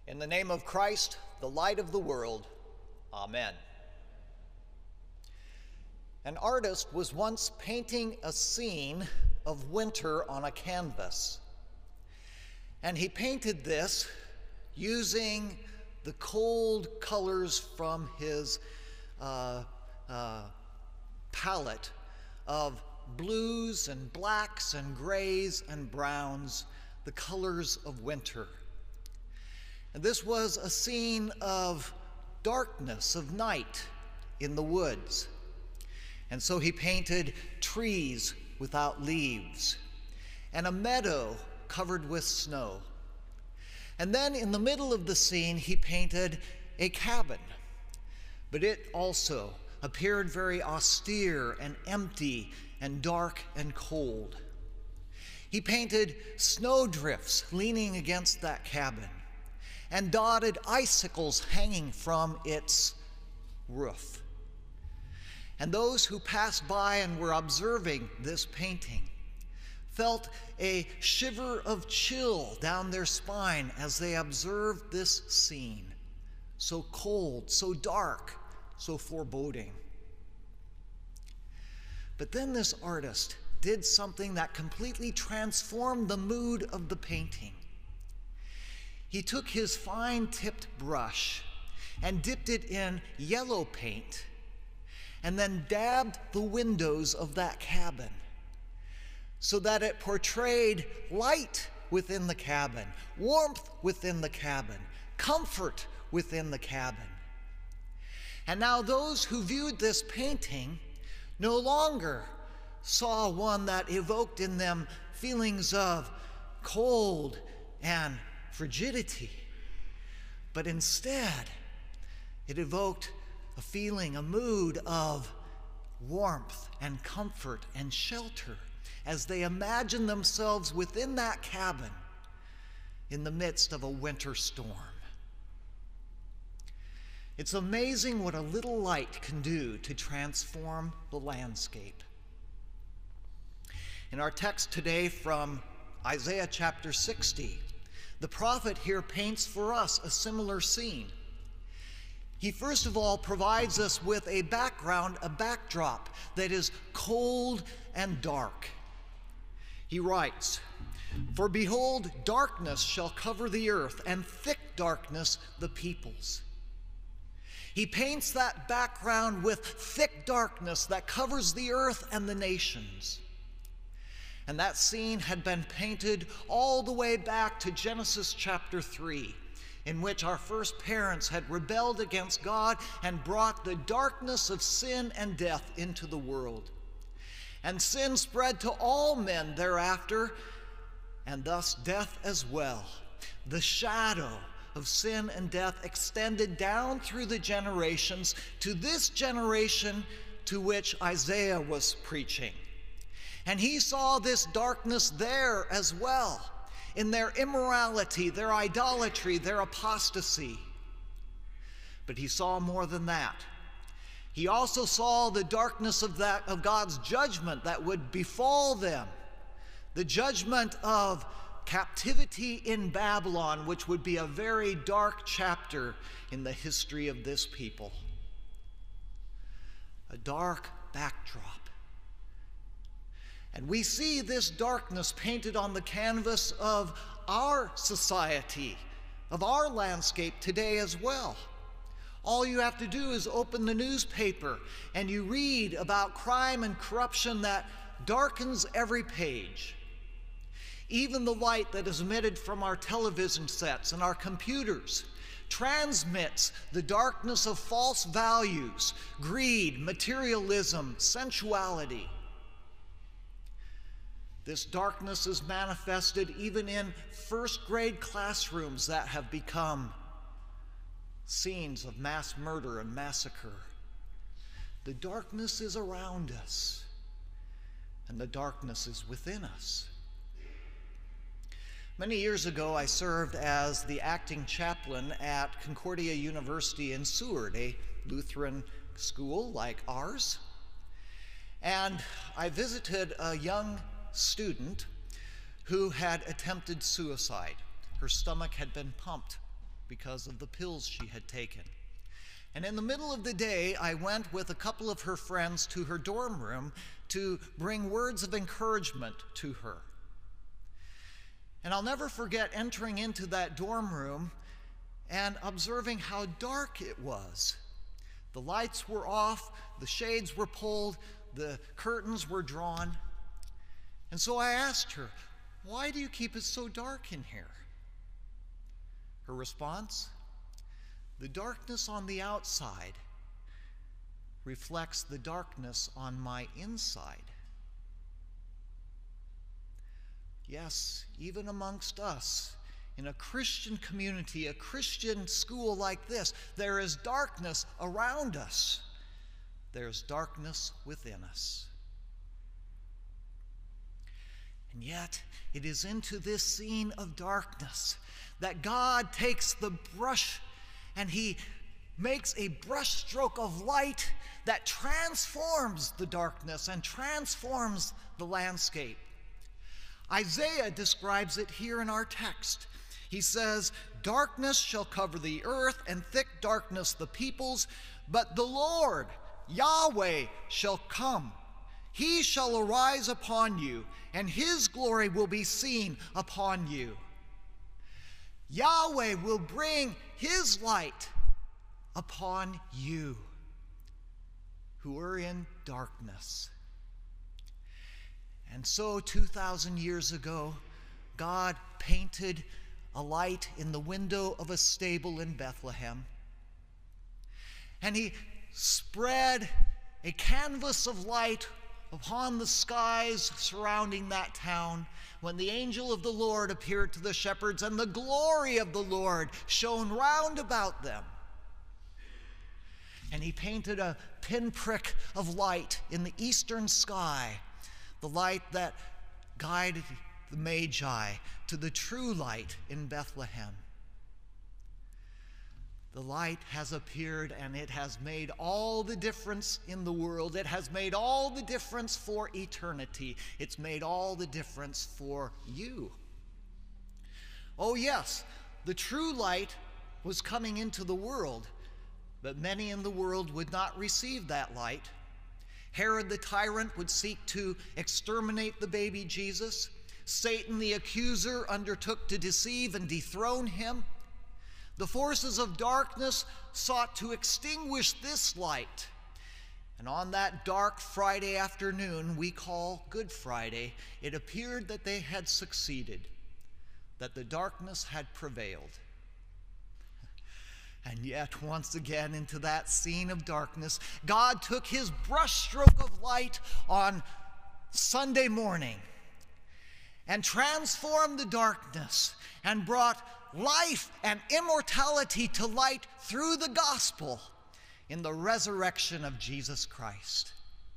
In the name of Christ, the light of the world, Amen. An artist was once painting a scene of winter on a canvas. And he painted this using the cold colors from his palette of blues and blacks and grays and browns, the colors of winter. And this was a scene of darkness, of night in the woods. And so he painted trees without leaves and a meadow covered with snow. And then in the middle of the scene, he painted a cabin, but it also appeared very austere and empty and dark and cold. He painted snowdrifts leaning against that cabin and dotted icicles hanging from its roof. And those who passed by and were observing this painting felt a shiver of chill down their spine as they observed this scene, so cold, so dark, so foreboding. But then this artist did something that completely transformed the mood of the painting. He took his fine-tipped brush and dipped it in yellow paint and then dabbed the windows of that cabin so that it portrayed light within the cabin, warmth within the cabin, comfort within the cabin. And now those who viewed this painting no longer saw one that evoked in them feelings of cold and frigidity, but instead it evoked a feeling, a mood of warmth and comfort and shelter as they imagined themselves within that cabin in the midst of a winter storm. It's amazing what a little light can do to transform the landscape. In our text today from Isaiah chapter 60, the prophet here paints for us a similar scene. He first of all provides us with a background, a backdrop that is cold and dark. He writes, "For behold, darkness shall cover the earth, and thick darkness the peoples." He paints that background with thick darkness that covers the earth and the nations. And that scene had been painted all the way back to Genesis chapter 3, in which our first parents had rebelled against God and brought the darkness of sin and death into the world. And sin spread to all men thereafter, and thus death as well. The shadow of sin and death extended down through the generations to this generation to which Isaiah was preaching. And he saw this darkness there as well, in their immorality, their idolatry, their apostasy. But he saw more than that. He also saw the darkness of God's judgment that would befall them, the judgment of captivity in Babylon, which would be a very dark chapter in the history of this people. A dark backdrop. And we see this darkness painted on the canvas of our society, of our landscape today as well. All you have to do is open the newspaper and you read about crime and corruption that darkens every page. Even the light that is emitted from our television sets and our computers transmits the darkness of false values, greed, materialism, sensuality. This darkness is manifested even in first-grade classrooms that have become scenes of mass murder and massacre. The darkness is around us, and the darkness is within us. Many years ago, I served as the acting chaplain at Concordia University in Seward, a Lutheran school like ours. And I visited a young student who had attempted suicide. Her stomach had been pumped because of the pills she had taken. And in the middle of the day, I went with a couple of her friends to her dorm room to bring words of encouragement to her. And I'll never forget entering into that dorm room and observing how dark it was. The lights were off, the shades were pulled, the curtains were drawn. And so I asked her, "Why do you keep it so dark in here?" Her response, "The darkness on the outside reflects the darkness on my inside." Yes, even amongst us, in a Christian community, a Christian school like this, there is darkness around us. There's darkness within us. And yet, it is into this scene of darkness that God takes the brush and he makes a brushstroke of light that transforms the darkness and transforms the landscape. Isaiah describes it here in our text. He says, "Darkness shall cover the earth, and thick darkness the peoples, but the Lord, Yahweh, shall come. He shall arise upon you, and his glory will be seen upon you." Yahweh will bring his light upon you who are in darkness. And so 2,000 years ago, God painted a light in the window of a stable in Bethlehem. And he spread a canvas of light upon the skies surrounding that town when the angel of the Lord appeared to the shepherds, and the glory of the Lord shone round about them. And he painted a pinprick of light in the eastern sky, the light that guided the Magi to the true light in Bethlehem. The light has appeared, and it has made all the difference in the world. It has made all the difference for eternity. It's made all the difference for you. Oh yes, the true light was coming into the world, but many in the world would not receive that light. Herod the tyrant would seek to exterminate the baby Jesus. Satan the accuser undertook to deceive and dethrone him. The forces of darkness sought to extinguish this light. And on that dark Friday afternoon we call Good Friday, it appeared that they had succeeded, that the darkness had prevailed. And yet, once again, into that scene of darkness, God took his brushstroke of light on Sunday morning and transformed the darkness and brought life and immortality to light through the gospel in the resurrection of Jesus Christ.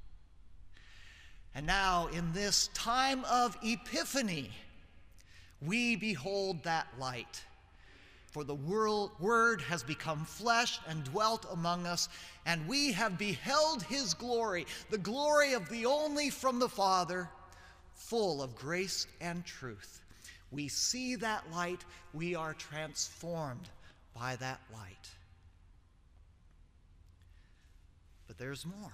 And now, in this time of Epiphany, we behold that light. For the Word has become flesh and dwelt among us, and we have beheld his glory, the glory of the only from the Father, full of grace and truth. We see that light, we are transformed by that light. But there's more.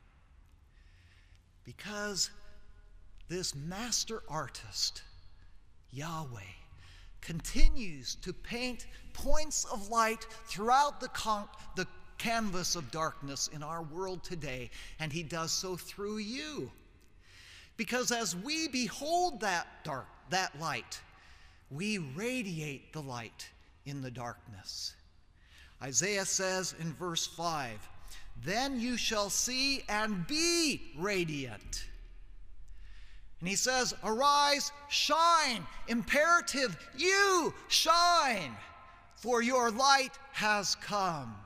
Because this master artist, Yahweh, continues to paint points of light throughout the canvas of darkness in our world today, and he does so through you. Because as we behold that light, we radiate the light in the darkness. Isaiah says in verse 5, "Then you shall see and be radiant." And he says, "Arise, shine," imperative, you shine, for your light has come.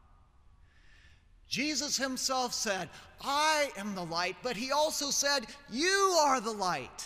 Jesus himself said, "I am the light," but he also said, "You are the light."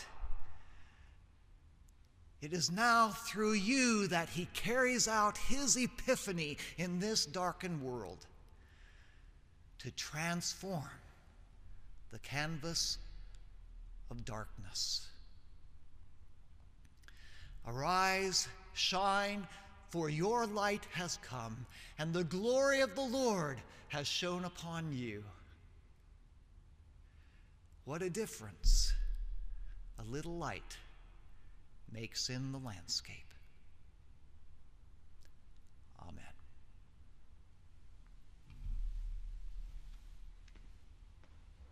It is now through you that he carries out his epiphany in this darkened world to transform the canvas of darkness. Arise, shine, for your light has come, and the glory of the Lord has shone upon you. What a difference a little light makes in the landscape.